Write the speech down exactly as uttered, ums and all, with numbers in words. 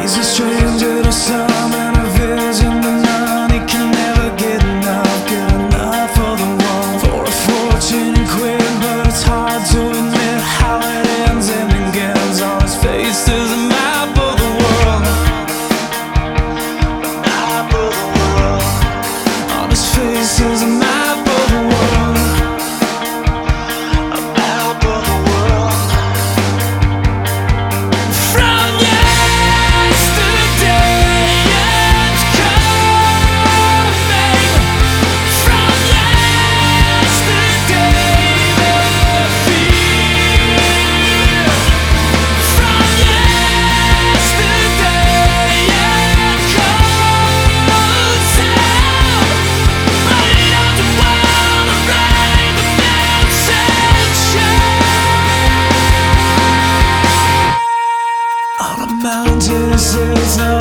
a stranger to some and a vision that none. He can never get enough, get enough of the one for a fortune and quick, but it's hard to admit how it ends and begins. On his face is a map of the world, a map of the world. On his face is a map of the world, a map of the world. From yesterday it's coming. From yesterday the fear. From yesterday it comes out. But it doesn't wanna rain the mountain shine. On a mountain it says no